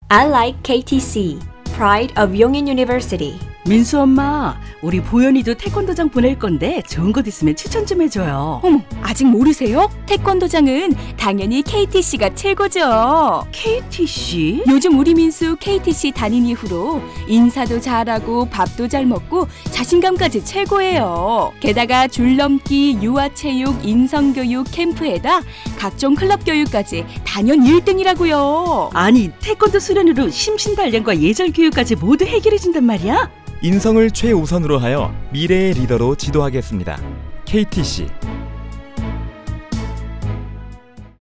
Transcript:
I like KTC, Pride of Yongin University. 민수 엄마, 우리 보현이도 태권도장 보낼 건데 좋은 곳 있으면 추천 좀 해줘요. 어머, 아직 모르세요? 태권도장은 당연히 KTC가 최고죠. KTC? 요즘 우리 민수 KTC 다닌 이후로 인사도 잘하고 밥도 잘 먹고 자신감까지 최고예요. 게다가 줄넘기, 유아체육, 인성교육 캠프에다 각종 클럽 교육까지 단연 1등이라고요. 아니, 태권도 수련으로 심신단련과 예절 교육까지 모두 해결해준단 말이야? 인성을 최우선으로 하여 미래의 리더로 지도하겠습니다. KTC